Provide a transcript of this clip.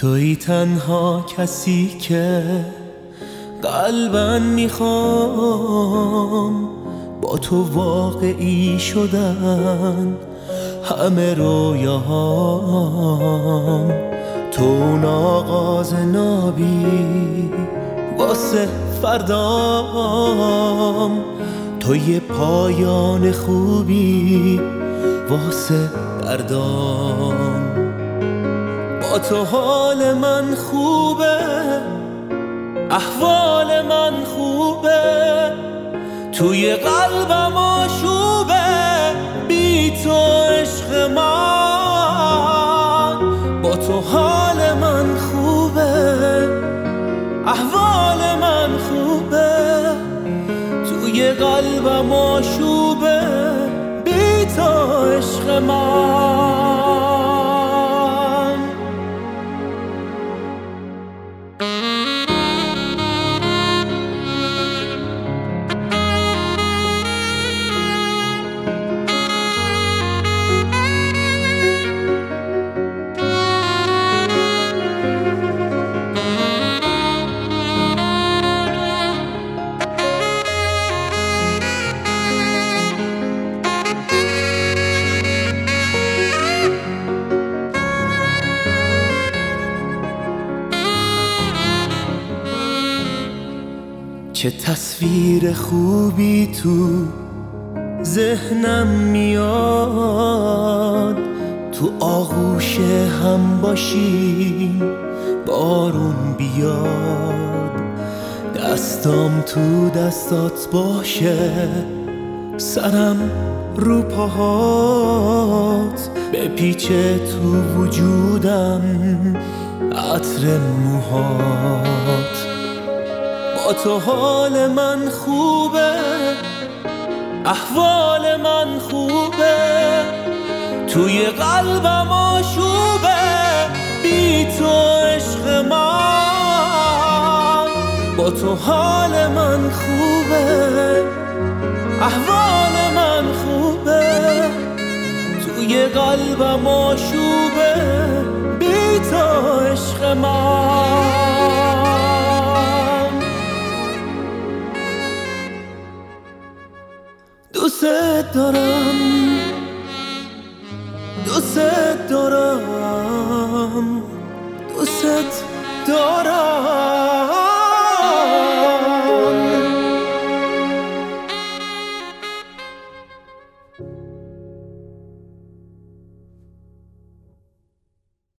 توی تنها کسی که قلباً میخوام، با تو واقعی شدن همه رویاهام. تو اون آغاز نابی واسه فردام، تو یه پایان خوبی واسه دردام. با تو حال من خوبه، احوال من خوبه، توی قلبم آشوبه بی تو عشق من. با تو حال من خوبه، احوال من خوبه، توی قلبم آشوبه بی تو عشق من. چه تصویر خوبی تو ذهنم میاد، تو آغوش هم باشیم بارون بیاد. دستام تو دستات باشه، سرم رو پاهات بپیچه تو وجودم عطر موهات. با تو حال من خوبه، احوال من خوبه، توی قلبم آشوبه بی تو عشق من. با تو حال من خوبه، احوال من خوبه، توی قلبم آشوبه بی تو عشق من. دوست دارم، دوست